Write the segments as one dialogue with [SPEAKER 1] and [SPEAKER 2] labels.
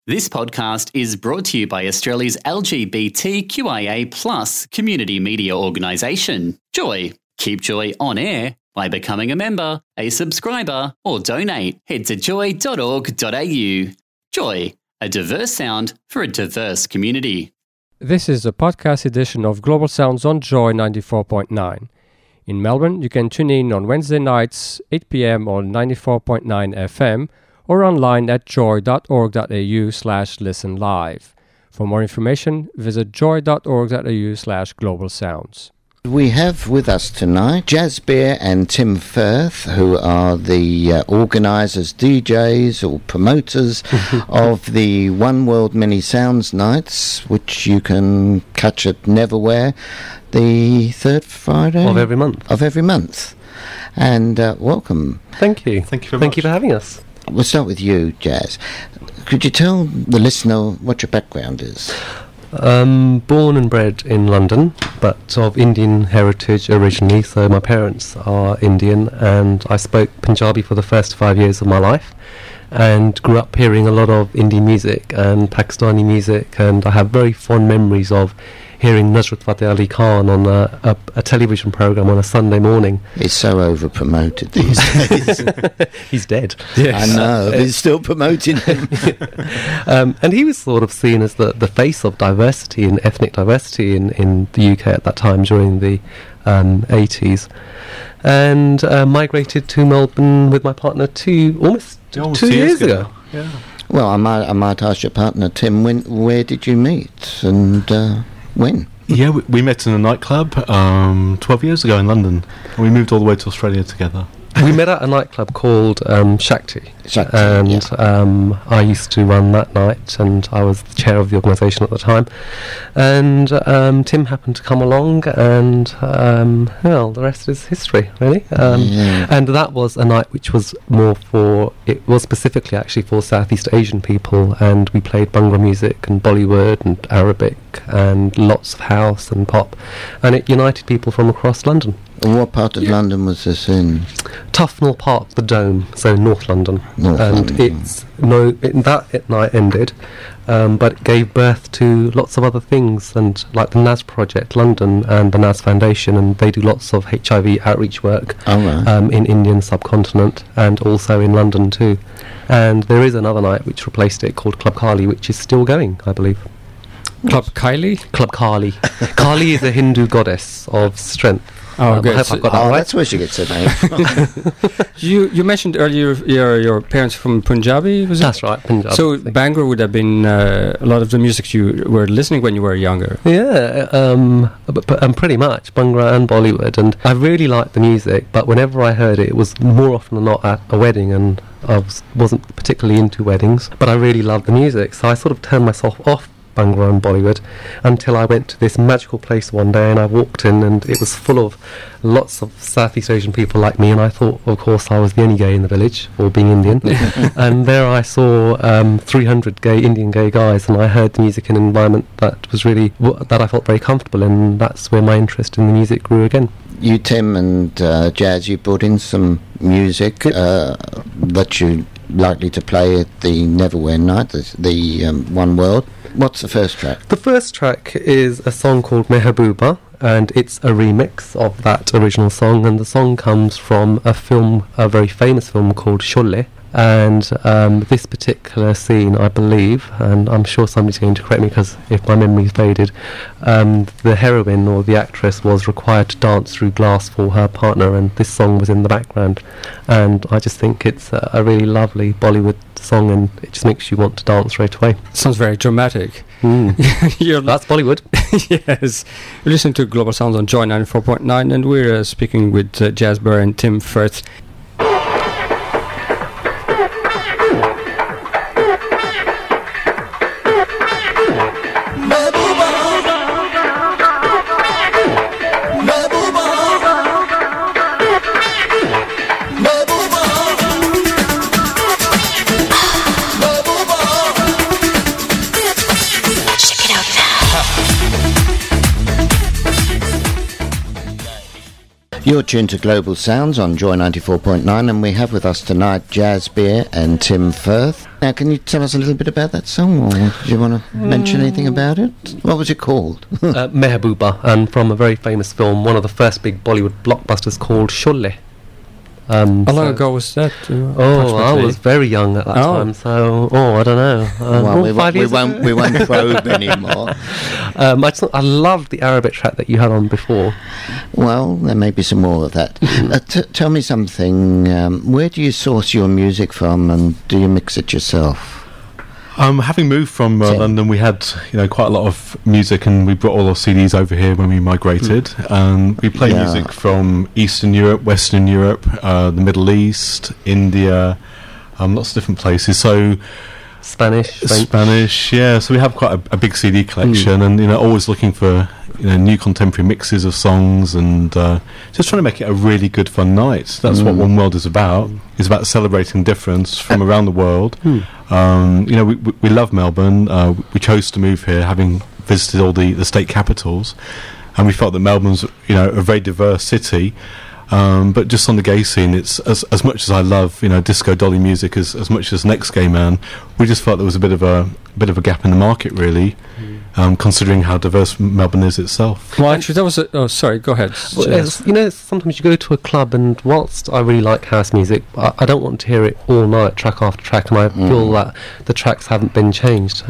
[SPEAKER 1] This podcast is brought to you by Australia's LGBTQIA+ community media organisation, Joy. Keep Joy on air by becoming a member, a subscriber, or donate. Head to joy.org.au. Joy, a diverse sound for a diverse community.
[SPEAKER 2] This is a podcast edition of Global Sounds on Joy 94.9. In Melbourne, you can tune in on Wednesday nights, 8 p.m. on 94.9 FM, or online at joy.org.au/listen live. For more information, visit joy.org.au/global sounds.
[SPEAKER 3] We have with us tonight Jazz Bear and Tim Firth, who are the organisers, DJs or promoters of the One World Many Sounds Nights, which you can catch at Neverwhere the third Friday
[SPEAKER 4] of every month.
[SPEAKER 3] And welcome.
[SPEAKER 4] Thank you.
[SPEAKER 5] Thank you very much.
[SPEAKER 4] Thank you for having us.
[SPEAKER 3] We'll start with you, Jazz. Could you tell the listener what your background is?
[SPEAKER 4] Born and bred in London, but of Indian heritage originally, so my parents are Indian, and I spoke Punjabi for the first 5 years of my life, and grew up hearing a lot of Indian music and Pakistani music, and I have very fond memories of hearing Nusrat Fateh Ali Khan on a television programme on a Sunday morning.
[SPEAKER 3] He's so over-promoted these days.
[SPEAKER 4] He's dead.
[SPEAKER 3] Yes. I know, but he's still promoting him.
[SPEAKER 4] And he was sort of seen as the face of diversity and ethnic diversity in the UK at that time during the 80s. And migrated to Melbourne with my partner almost 2 years ago.
[SPEAKER 5] Yeah.
[SPEAKER 3] Well, I might ask your partner, Tim, where did you meet and when?
[SPEAKER 5] Yeah, we met in a nightclub 12 years ago in London. And we moved all the way to Australia together.
[SPEAKER 4] We met at a nightclub called Shakti, and
[SPEAKER 3] yeah.
[SPEAKER 4] I used to run that night, and I was the chair of the organisation at the time. And Tim happened to come along, and well, the rest is history, really. And that was a night which was it was specifically actually for Southeast Asian people, and we played Bhangra music and Bollywood and Arabic and lots of house and pop, and it united people from across London.
[SPEAKER 3] And what part of London was this in?
[SPEAKER 4] Tufnell Park, the Dome, so North London. That night ended, but it gave birth to lots of other things, and like the NAS Project London and the NAS Foundation, and they do lots of HIV outreach work in Indian subcontinent and also in London too. And there is another night which replaced it called Club Kali, which is still going, I believe.
[SPEAKER 2] Club Kali?
[SPEAKER 4] Club Kali. Kali is a Hindu goddess of strength.
[SPEAKER 2] Oh, good.
[SPEAKER 4] I hope I've got that right.
[SPEAKER 3] That's where she gets her name from.
[SPEAKER 2] You mentioned earlier your parents from Punjabi, was it?
[SPEAKER 4] That's right, Punjabi.
[SPEAKER 2] So Bhangra would have been a lot of the music you were listening when you were younger.
[SPEAKER 4] Yeah, but pretty much Bhangra and Bollywood, and I really liked the music, but whenever I heard it, it was more often than not at a wedding, and I wasn't particularly into weddings, but I really loved the music, so I sort of turned myself off Bhangra and Bollywood until I went to this magical place one day, and I walked in and it was full of lots of Southeast Asian people like me, and I thought, of course, I was the only gay in the village, for being Indian. And there I saw 300 Indian gay guys, and I heard the music in an environment that was really that I felt very comfortable in, and that's where my interest in the music grew again.
[SPEAKER 3] You, Tim, and Jazz, you brought in some music that you likely to play at the Neverwhere night, the One World. What's the first track?
[SPEAKER 4] The first track is a song called Mehbooba, and it's a remix of that original song, and the song comes from a very famous film called Sholay. And this particular scene, I believe, and I'm sure somebody's going to correct me because if my memory's faded, the heroine or the actress was required to dance through glass for her partner, and this song was in the background. And I just think it's a really lovely Bollywood song, and it just makes you want to dance straight away.
[SPEAKER 2] Sounds very dramatic.
[SPEAKER 4] That's Bollywood.
[SPEAKER 2] Yes. You listen to Global Sounds on Joy 94.9, and we're speaking with Jazz Bear and Tim Firth.
[SPEAKER 3] You're tuned to Global Sounds on Joy 94.9, and we have with us tonight Jazz Beer and Tim Firth. Now, can you tell us a little bit about that song, or do you want to mention anything about it? What was it called?
[SPEAKER 4] Mehbooba, and from a very famous film, one of the first big Bollywood blockbusters called Sholay.
[SPEAKER 2] How long ago was that?
[SPEAKER 4] I was very young at that time, so I don't know.
[SPEAKER 3] Well,
[SPEAKER 4] 5 years
[SPEAKER 3] we won't probe anymore.
[SPEAKER 4] I loved the Arabic track that you had on before.
[SPEAKER 3] Well, there may be some more of that. Tell me something. Where do you source your music from, and do you mix it yourself?
[SPEAKER 5] Having moved from London, we had quite a lot of music, and we brought all our CDs over here when we migrated. We play music from Eastern Europe, Western Europe, the Middle East, India, lots of different places. So Spanish, yeah. So we have quite a big CD collection, and always looking for new contemporary mixes of songs, and just trying to make it a really good fun night. That's what One World is about. It's about celebrating difference from around the world. We love Melbourne. We chose to move here, having visited all the state capitals, and we felt that Melbourne's a very diverse city. But just on the gay scene, it's as much as I love disco dolly music as much as Next Gay Man, we just felt there was a bit of a gap in the market, really, considering how diverse Melbourne is itself.
[SPEAKER 2] Well, actually, that was sorry, go ahead.
[SPEAKER 4] Well, sometimes you go to a club, and whilst I really like house music, I don't want to hear it all night, track after track, and I feel that the tracks haven't been changed.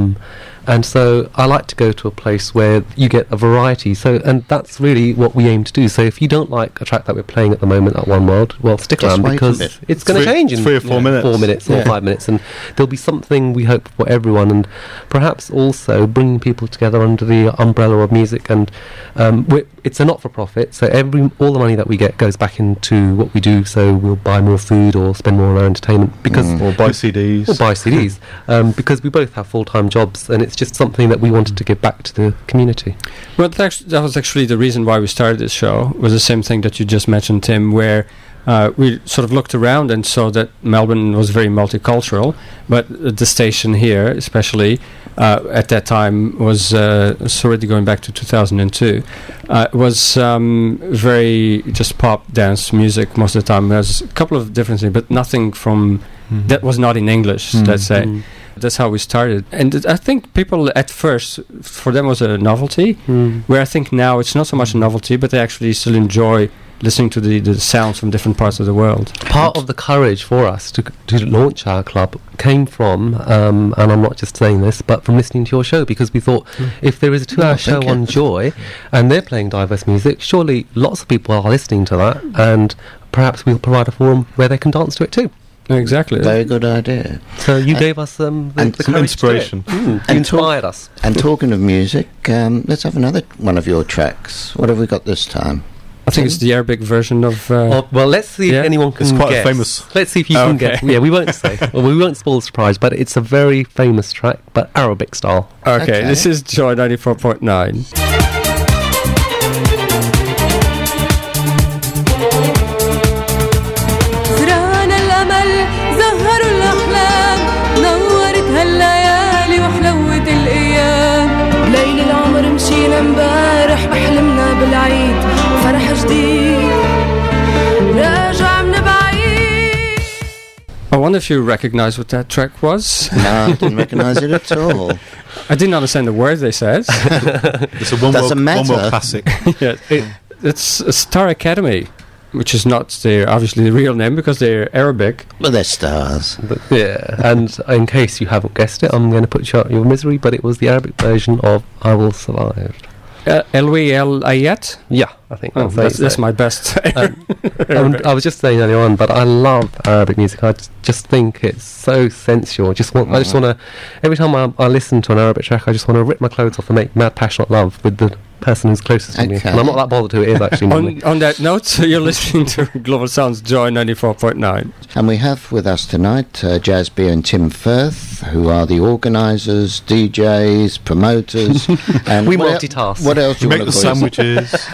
[SPEAKER 4] And so I like to go to a place where you get a variety. And that's really what we aim to do. So if you don't like a track that we're playing at the moment at One World, well, stick around, because it's going to change in
[SPEAKER 5] 3 or 4 minutes.
[SPEAKER 4] 4 minutes or 5 minutes. And there'll be something, we hope, for everyone. And perhaps also bringing people together under the umbrella of music. And it's a not-for-profit, so all the money that we get goes back into what we do. So we'll buy more food or spend more on our entertainment.
[SPEAKER 5] Or buy CDs.
[SPEAKER 4] Because we both have full-time jobs, and it's just something that we wanted to give back to the community.
[SPEAKER 2] Well, that was actually the reason why we started this show, was the same thing that you just mentioned, Tim, where we sort of looked around and saw that Melbourne was very multicultural, but the station here, especially at that time, was already going back to 2002, was very just pop dance music most of the time. There's a couple of different things, but nothing from that was not in English, let's say. That's how we started. And I think people at first, for them, was a novelty, where I think now it's not so much a novelty, but they actually still enjoy listening to the sounds from different parts of the world.
[SPEAKER 4] Part of the courage for us to launch our club came from, and I'm not just saying this, but from listening to your show, because we thought if there is a 2-hour show on Joy and they're playing diverse music, surely lots of people are listening to that, and perhaps we'll provide a forum where they can dance to it too.
[SPEAKER 2] Exactly.
[SPEAKER 3] Very good idea.
[SPEAKER 4] So you gave us the
[SPEAKER 5] inspiration.
[SPEAKER 4] You inspired us.
[SPEAKER 3] And talking of music, let's have another one of your tracks. What have we got this time?
[SPEAKER 2] I think it's the Arabic version of...
[SPEAKER 4] well, let's see if anyone can guess.
[SPEAKER 5] It's quite famous.
[SPEAKER 4] Let's see if you can guess. Yeah, we won't say. Well, we won't spoil the surprise, but it's a very famous track, but Arabic style.
[SPEAKER 2] Okay, this is Joy 94.9.
[SPEAKER 6] امبارح احلمنا بالعيد فرح جديد راجع من بعيد.
[SPEAKER 2] I wonder if you recognize what that track was.
[SPEAKER 3] No, I didn't recognize it at all.
[SPEAKER 2] I didn't understand the words they said.
[SPEAKER 5] It's a one world classic.
[SPEAKER 2] It's Star Academy, which is not obviously the real name, because they're Arabic.
[SPEAKER 3] Well, they're stars.
[SPEAKER 4] And in case you haven't guessed it, I'm going to put you out your misery, but it was the Arabic version of I Will Survive.
[SPEAKER 2] Elwi El Ayat?
[SPEAKER 4] Yeah, I think
[SPEAKER 2] that's my best.
[SPEAKER 4] I was just saying earlier on, but I love Arabic music. I just think it's so sensual. I just want to, every time I listen to an Arabic track, I just want to rip my clothes off and make mad passionate love with the person who's closest to me. And I'm not that bothered who it is, actually.
[SPEAKER 2] on that note, you're listening to Global Sounds Joy 94.9.
[SPEAKER 3] And we have with us tonight Jazz Beer and Tim Firth, who are the organisers, DJs, promoters, and
[SPEAKER 4] we multitask.
[SPEAKER 3] What else do you
[SPEAKER 5] make
[SPEAKER 3] want to
[SPEAKER 5] the sandwiches
[SPEAKER 3] of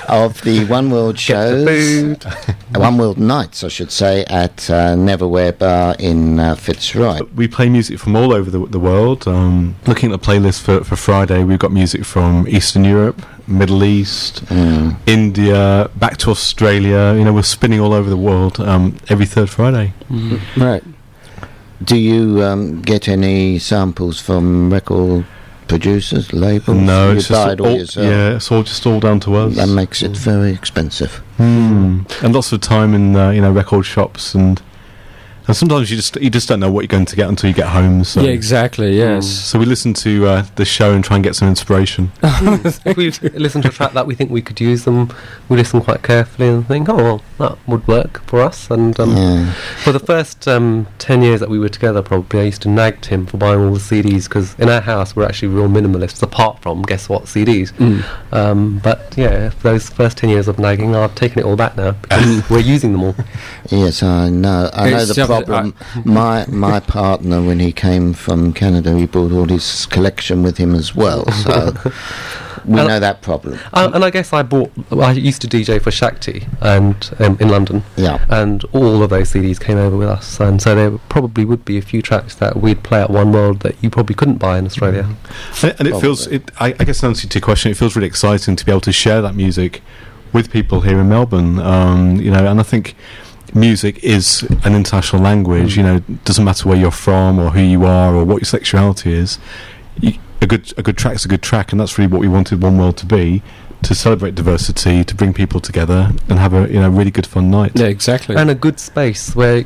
[SPEAKER 3] the One World shows, One World nights, I should say, at Neverwhere Bar in Fitzroy.
[SPEAKER 5] We play music from all over the world. Looking at the playlist for Friday, we've got music from Eastern Europe, Middle East, India, back to Australia. You know, we're spinning all over the world every third Friday.
[SPEAKER 2] Right.
[SPEAKER 3] Do you get any samples from record producers, labels?
[SPEAKER 5] No,
[SPEAKER 3] you
[SPEAKER 5] it's
[SPEAKER 3] buy
[SPEAKER 5] just
[SPEAKER 3] it all yourself?
[SPEAKER 5] Yeah, it's all down to us.
[SPEAKER 3] That makes it very expensive.
[SPEAKER 5] And lots of time in record shops, and sometimes you just don't know what you're going to get until you get home. So.
[SPEAKER 2] Yeah, exactly. Yes.
[SPEAKER 5] So we listen to the show and try and get some inspiration.
[SPEAKER 4] If we listen to a track that we think we could use them, we listen quite carefully and think, oh, well, that would work for us. And for the first 10 years that we were together, probably, I used to nag Tim for buying all the CDs, because in our house we're actually real minimalists, apart from, guess what, CDs. But yeah, for those first 10 years of nagging, I've taken it all back now, because we're using them all.
[SPEAKER 3] Yes, I know. I know the problem. My partner, when he came from Canada, he brought all his collection with him as well. So we know that problem.
[SPEAKER 4] And I guess I used to DJ for Shakti and in London.
[SPEAKER 3] Yeah.
[SPEAKER 4] And all of those CDs came over with us, and so there probably would be a few tracks that we'd play at One World that you probably couldn't buy in Australia.
[SPEAKER 5] And it feels, I guess, in answer to your question, it feels really exciting to be able to share that music with people here in Melbourne. And I think music is an international language. It doesn't matter where you're from or who you are or what your sexuality is. A good track's a good track, and that's really what we wanted One World to be, to celebrate diversity, to bring people together and have a really good fun night.
[SPEAKER 2] Yeah, exactly.
[SPEAKER 4] And a good space where,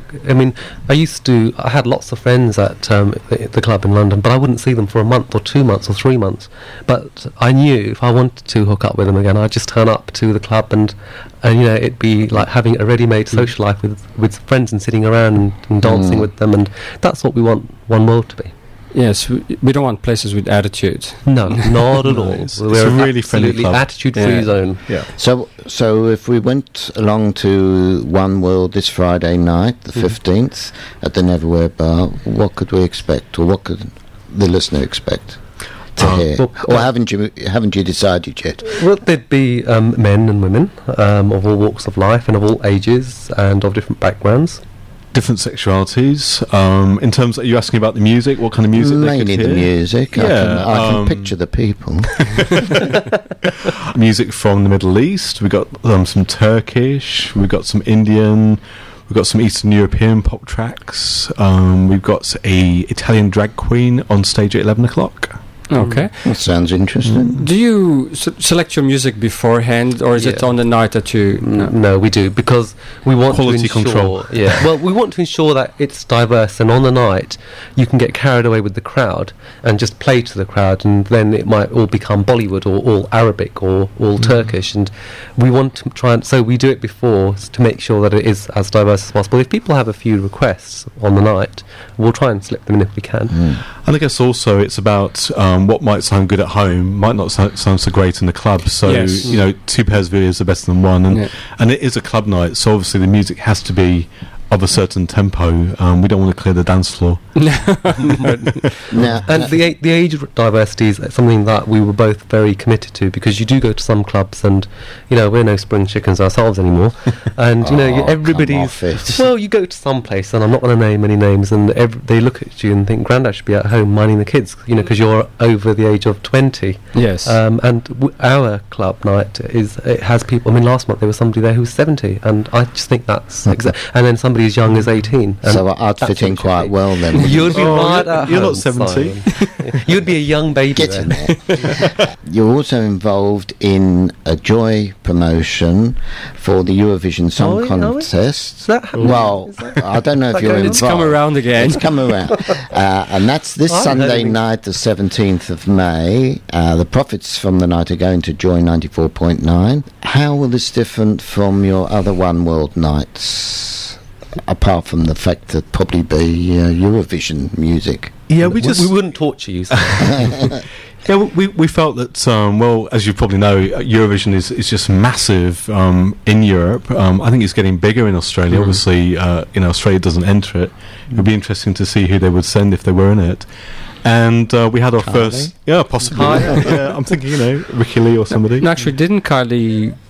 [SPEAKER 4] I had lots of friends at the club in London, but I wouldn't see them for a month or 2 months or 3 months. But I knew if I wanted to hook up with them again, I'd just turn up to the club and it'd be like having a ready-made social life with friends and sitting around and dancing with them, and that's what we want One World to be.
[SPEAKER 2] Yes, we don't want places with attitude.
[SPEAKER 4] No, not at all.
[SPEAKER 5] We're a really friendly club.
[SPEAKER 4] Attitude-free zone.
[SPEAKER 5] Yeah.
[SPEAKER 3] So if we went along to One World this Friday night, the 15th, at the Neverwhere Bar, what could we expect, or what could the listener expect to hear? Or haven't you decided yet?
[SPEAKER 4] Well, there'd be men and women of all walks of life and of all ages and of different backgrounds.
[SPEAKER 5] Different sexualities. In terms of, you're asking about the music, what kind of music they could
[SPEAKER 3] Mainly
[SPEAKER 5] hear?
[SPEAKER 3] the music.
[SPEAKER 5] Yeah,
[SPEAKER 3] I can picture the people.
[SPEAKER 5] Music from the Middle East. We've got some Turkish. We've got some Indian. We've got some Eastern European pop tracks. We've got a Italian drag queen on stage at 11 o'clock.
[SPEAKER 2] Okay.
[SPEAKER 3] That sounds interesting.
[SPEAKER 2] Do you select your music beforehand, or is it on the night that you...
[SPEAKER 4] No, we do, because we want
[SPEAKER 5] Quality
[SPEAKER 4] to ensure...
[SPEAKER 5] control.
[SPEAKER 4] Yeah, well, we want to ensure that it's diverse, and on the night you can get carried away with the crowd and just play to the crowd, and then it might all become Bollywood or all Arabic or all Turkish, and we want to try and... So we do it before to make sure that it is as diverse as possible. If people have a few requests on the night, we'll try and slip them in if we can.
[SPEAKER 5] And I guess also it's about what might sound good at home might not sound so great in the club. So
[SPEAKER 2] Yes.
[SPEAKER 5] 2 pairs of ears are better than one, and it is a club night. So obviously the music has to be of a certain tempo. We don't want to clear the dance floor.
[SPEAKER 3] Now,
[SPEAKER 4] And the age diversity is something that we were both very committed to, because you do go to some clubs and we're no spring chickens ourselves anymore, and everybody's
[SPEAKER 3] come off it.
[SPEAKER 4] well, you go to some place, and I'm not going to name any names, and they look at you and think Grandad should be at home minding the kids, because you're over the age of 20.
[SPEAKER 2] Yes.
[SPEAKER 4] And our club night it has people. I mean, last month there was somebody there who was 70, and I just think that's and then somebody as young as 18. And
[SPEAKER 3] so I'd fit in quite well then.
[SPEAKER 4] You'd be right at
[SPEAKER 5] you're
[SPEAKER 4] home,
[SPEAKER 5] not 70.
[SPEAKER 4] Simon. You'd be a young baby
[SPEAKER 3] Get
[SPEAKER 4] then.
[SPEAKER 3] in there. You're also involved in a Joy promotion for the Eurovision Song
[SPEAKER 4] Are we?
[SPEAKER 3] Contest.
[SPEAKER 4] Is that happening?
[SPEAKER 3] Well, I don't know if you're involved.
[SPEAKER 2] It's come around again.
[SPEAKER 3] It's come around. And that's this
[SPEAKER 4] I haven't heard
[SPEAKER 3] Sunday
[SPEAKER 4] anything.
[SPEAKER 3] night, the 17th of May. The profits from the night are going to Joy 94.9. How will this different from your other One World nights, apart from the fact that probably be Eurovision music?
[SPEAKER 5] Yeah,
[SPEAKER 4] we wouldn't torture you.
[SPEAKER 5] Yeah, we felt that, as you probably know, Eurovision is just massive in Europe. I think it's getting bigger in Australia. Obviously, Australia doesn't enter it. It would be interesting to see who they would send if they were in it. And we had our first... Yeah, possibly. Yeah, I'm thinking, Ricky Lee or somebody.
[SPEAKER 2] No, actually, didn't Kylie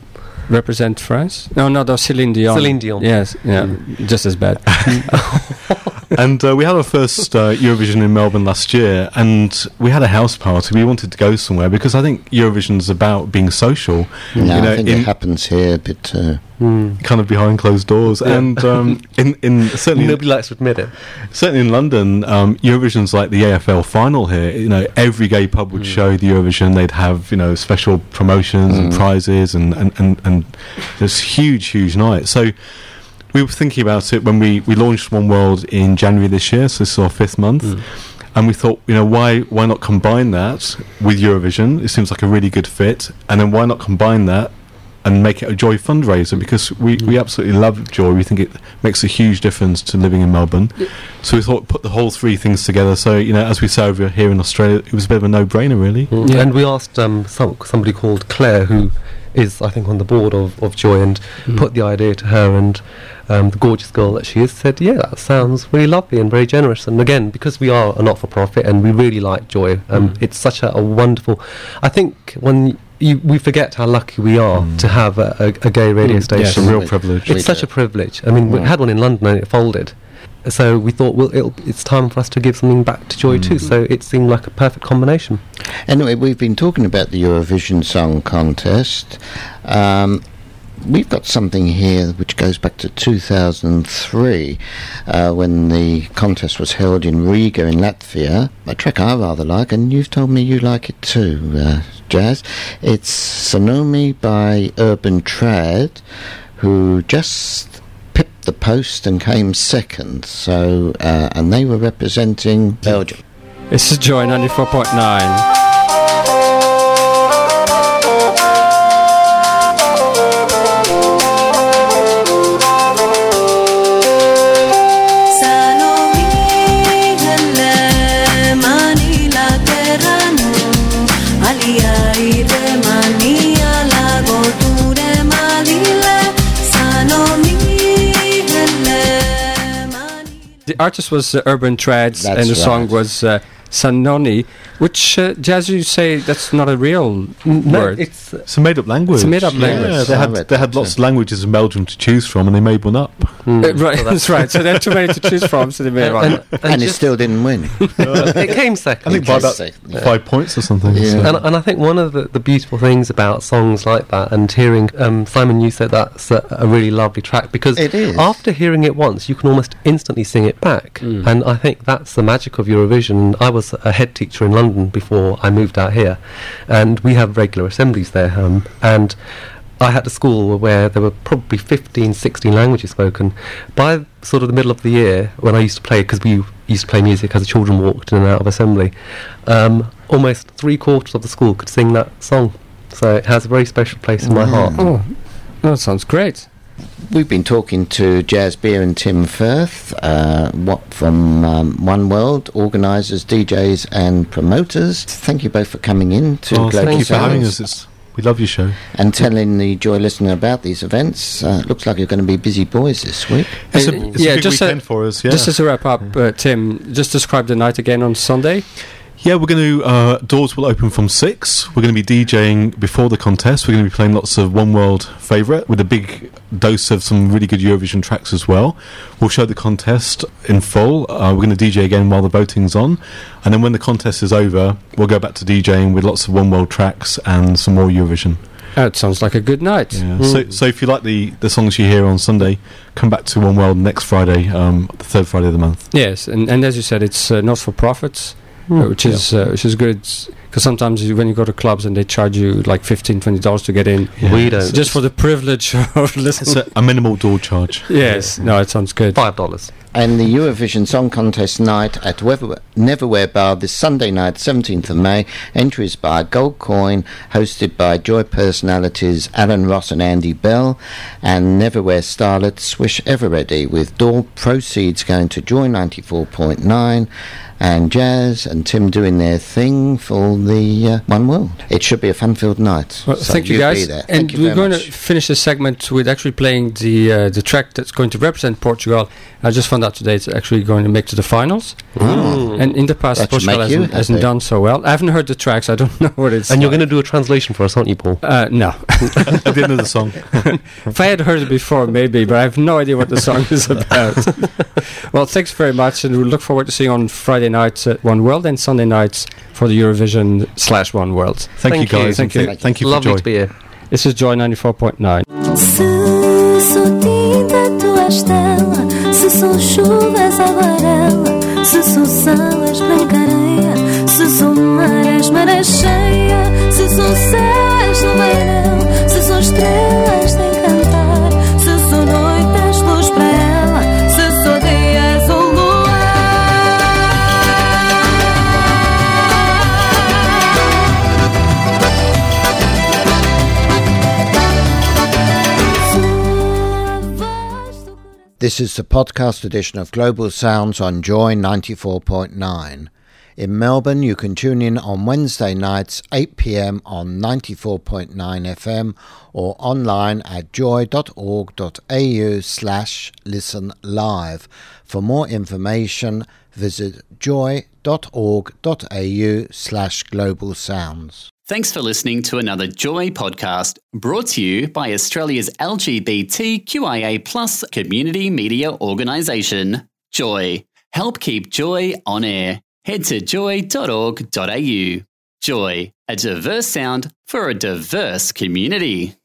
[SPEAKER 2] represent France? No, Celine Dion.
[SPEAKER 4] Celine Dion.
[SPEAKER 2] Yes, just as bad.
[SPEAKER 5] And we had our first Eurovision in Melbourne last year, and we had a house party. We wanted to go somewhere because I think Eurovision's about being social.
[SPEAKER 3] No, I think it happens here a bit too.
[SPEAKER 5] Kind of behind closed doors. And in certainly
[SPEAKER 4] nobody likes to admit it.
[SPEAKER 5] Certainly in London, Eurovision's like the AFL final here. You know, every gay pub would show the Eurovision. They'd have, you know, special promotions and prizes and this huge night. So we were thinking about it when we launched One World in January this year, so this is our 5th month. And we thought, you know, why not combine that with Eurovision? It seems like a really good fit. And then why not combine that and make it a Joy fundraiser, because we absolutely love Joy. We think it makes a huge difference to living in Melbourne. So we thought, put the whole three things together. So, you know, as we say over here in Australia, it was a bit of a no-brainer, really.
[SPEAKER 4] And we asked somebody called Claire, who is, I think, on the board of Joy, and put the idea to her, and the gorgeous girl that she is said, yeah, that sounds really lovely and very generous. And again, because we are a not-for-profit and we really like Joy, it's such a wonderful... I think when... we forget how lucky we are to have a gay radio station.
[SPEAKER 5] Yes, a real privilege.
[SPEAKER 4] It's such a privilege. I mean, we had one in London and it folded. So we thought, well, it's time for us to give something back to Joy too. So it seemed like a perfect combination.
[SPEAKER 3] Anyway, we've been talking about the Eurovision Song Contest. We've got something here which goes back to 2003, when the contest was held in Riga in Latvia. A track I rather like, and you've told me you like it too, Jazz. It's Sanomi by Urban Trad, who just pipped the post and came second. So, and they were representing Belgium.
[SPEAKER 2] This is Joy 94.9. The artist was Urban Trads, and the song was Sanoni, which, Jazz, you say that's not a real word.
[SPEAKER 5] It's a made-up language.
[SPEAKER 2] It's a made-up language.
[SPEAKER 5] Yeah, they had lots of languages in Belgium to choose from, and they made one up.
[SPEAKER 2] Right, that's right. So there are too many to choose from, so they made one.
[SPEAKER 3] And it still didn't win.
[SPEAKER 4] It came second.
[SPEAKER 5] I think by about 5 points or something.
[SPEAKER 3] Yeah.
[SPEAKER 5] So.
[SPEAKER 4] And I think one of the beautiful things about songs like that, and hearing Simon, you said that's a really lovely track, because
[SPEAKER 3] it is.
[SPEAKER 4] After hearing it once, you can almost instantly sing it back. And I think that's the magic of Eurovision. I was a head teacher in London before I moved out here, and we have regular assemblies there, and I had a school where there were probably 15, 16 languages spoken. By sort of the middle of the year, when I used to play, because we used to play music as the children walked in and out of assembly, almost 3/4 of the school could sing that song. So it has a very special place in my heart.
[SPEAKER 2] Oh, that sounds great.
[SPEAKER 3] We've been talking to Jazz Beer and Tim Firth, from One World, organisers, DJs and promoters. Thank you both for coming in to Global
[SPEAKER 5] Thank you for having
[SPEAKER 3] Sounds
[SPEAKER 5] us. We love your show.
[SPEAKER 3] and telling the Joy listener about these events. Looks like you're going to be busy boys this week.
[SPEAKER 5] It's a big weekend for us, yeah.
[SPEAKER 2] Just as a wrap up, Tim, just describe the night again on Sunday.
[SPEAKER 5] Yeah, we're going to... doors will open from 6. We're going to be DJing before the contest. We're going to be playing lots of One World favourite with a big dose of some really good Eurovision tracks as well. We'll show the contest in full. We're going to DJ again while the voting's on. And then when the contest is over, we'll go back to DJing with lots of One World tracks and some more Eurovision.
[SPEAKER 2] It sounds like a good night.
[SPEAKER 5] Yeah. So if you like the songs you hear on Sunday, come back to One World next Friday, the third Friday of the month.
[SPEAKER 2] Yes, and as you said, it's not for profits. Which is good, because sometimes when you go to clubs and they charge you like $15, $20 to get in,
[SPEAKER 4] We don't.
[SPEAKER 2] just for the privilege of listening.
[SPEAKER 5] It's a minimal door charge.
[SPEAKER 2] Yes, no, it sounds good.
[SPEAKER 4] $5.
[SPEAKER 3] And the Eurovision Song Contest night at Neverwhere Bar this Sunday night, 17th of May. Entries by Gold Coin, hosted by Joy personalities Alan Ross and Andy Bell, and Neverwhere starlet Swish Everready, with all proceeds going to Joy 94.9. and Jazz and Tim doing their thing for the One World. It should be a fun-filled night.
[SPEAKER 2] Well,
[SPEAKER 3] so
[SPEAKER 2] thank you, guys.
[SPEAKER 3] And
[SPEAKER 2] and we're going to finish this segment with actually playing the track that's going to represent Portugal. I just found out today it's actually going to make to the finals.
[SPEAKER 3] Oh.
[SPEAKER 2] And in the past,
[SPEAKER 3] That should
[SPEAKER 2] Portugal
[SPEAKER 3] make you
[SPEAKER 2] hasn't done so well. I haven't heard the tracks. I don't know what it's
[SPEAKER 4] And you're going to do a translation for us, aren't you, Paul?
[SPEAKER 2] No.
[SPEAKER 5] At the end of the song.
[SPEAKER 2] If I had heard it before, maybe, but I have no idea what the song is about. Well, thanks very much, and we look forward to seeing you on Friday nights at One World and Sunday nights for the Eurovision/One World.
[SPEAKER 5] Thank you, guys.
[SPEAKER 2] Thank you.
[SPEAKER 5] Thank you for
[SPEAKER 4] Lovely
[SPEAKER 5] Joy.
[SPEAKER 4] to be here.
[SPEAKER 2] This is Joy 94.9.
[SPEAKER 6] Se sou tinta, tu és tela. Se sou chuva, és aguarela. Se sou sal, és branca areia. Se sou mar, és maré cheia. Se sou céu, és no verão. Se sou estrela, és de encantar. Se sou noite, és luz para ela. Se sou dia, és o luar.
[SPEAKER 3] This is the podcast edition of Global Sounds on Joy 94.9. In Melbourne, you can tune in on Wednesday nights, 8 p.m. on 94.9 FM or online at joy.org.au/listen live. For more information, visit joy.org.au/global sounds.
[SPEAKER 1] Thanks for listening to another Joy podcast brought to you by Australia's LGBTQIA+ community media organisation, Joy. Help keep Joy on air. Head to joy.org.au. Joy, a diverse sound for a diverse community.